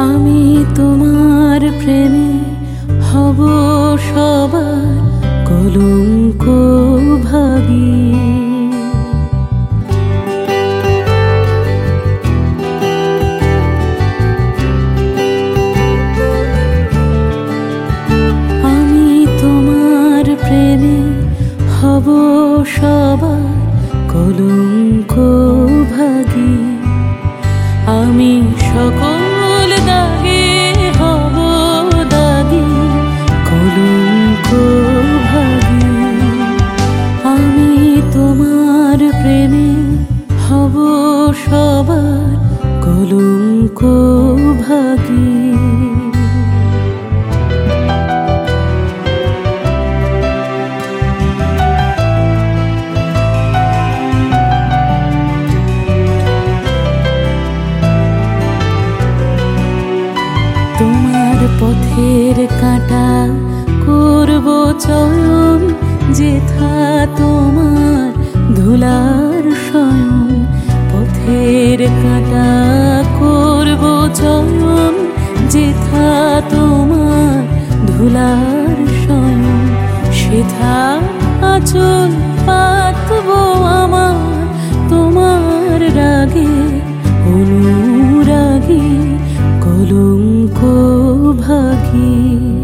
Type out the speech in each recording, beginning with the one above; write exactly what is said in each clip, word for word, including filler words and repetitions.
আমি তোমার প্রেমে হব সবার কলঙ্ক ভাগী। আমি তোমার প্রেমে হব সবার কলঙ্ক ভাগী। আমি সকল দাগে হব দাগী কলঙ্ক ভাগী। আমি তোমার প্রেমে হব সবার কলঙ্ক ভাগী। তোমার পথের কাঁটা করব চয়ন, যেথা তোমার ধুলার শয়ন। পথের কাঁটা করব চয়ন, যেথা তোমার ধুলার শয়ন। সেথা আঁচল পাতব আমার তোমার রাগে অনুরাগী কলঙ্ক ভাগী।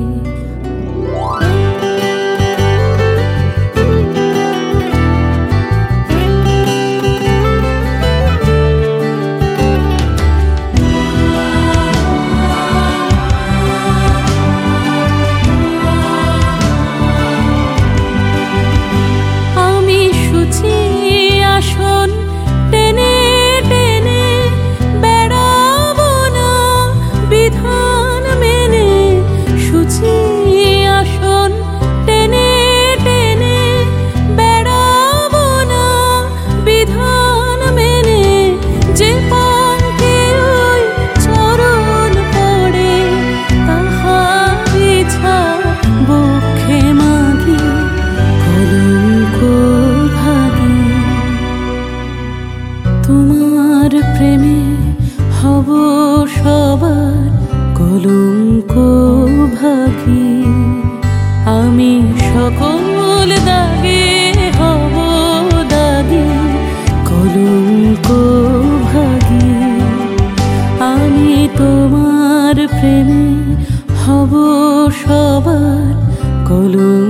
আমি শুচি আসন টেনে টেনে বেড়াবো না বিধান মেনে। শুচি আসন টেনে টেনে বেড়াবো না বিধান মেনে। যে পঙ্কে ওই চরণ পড়ে তাহার ইচ্ছা বক্ষে মাগি কলঙ্ক ভাগী। তোমার প্রেমে হব সবার কলঙ্ক ভাগী। আমি সকল দাগে হব দাগী কলঙ্ক ভাগী। আমি তোমার প্রেমে হব সবার কলঙ্ক